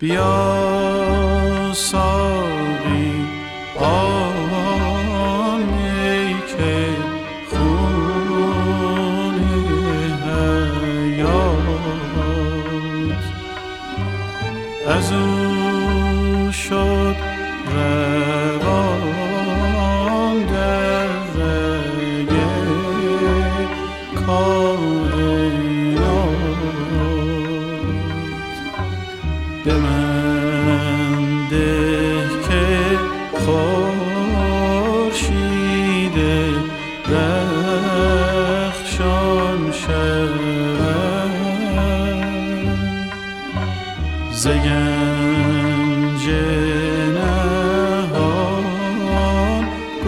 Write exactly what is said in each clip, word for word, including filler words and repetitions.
بیا ساقی آن می که خون حیات از او شد روان در رگ کائنات. به من ده که خورشید رخشان شود ز گنج نهان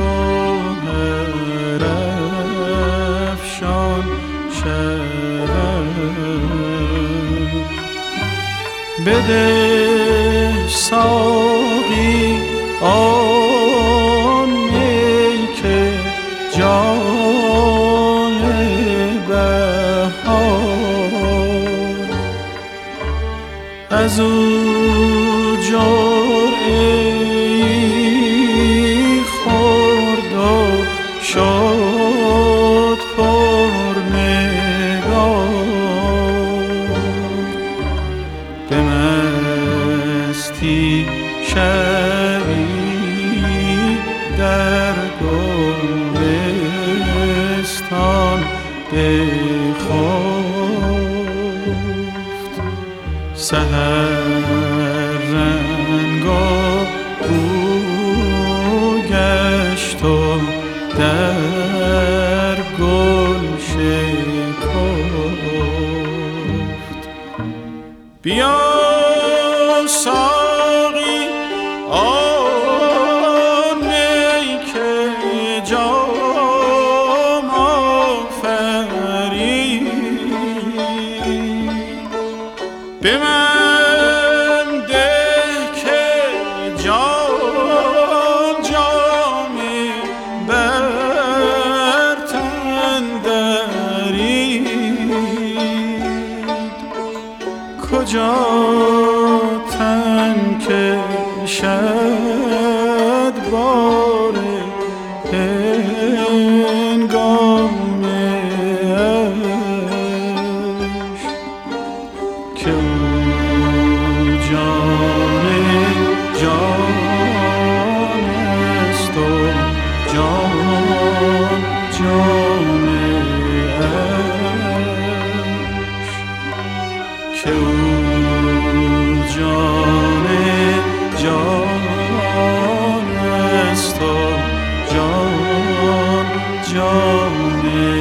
گوهر افشان شود. بده ساقی آن می که جان بهار از او جرعه‌ای خورد و شد پرنگار. به مستی شبی در گلستان بخفت سحر رنگ او گشت و در گل شکفت. بیا ساقی آن می که جام آفرید به من ده که جان جام بر تن درید. کجا تن کشد بار هنگام عشق که او جان جان است و جان جان عشق که او جان جان است و جان جان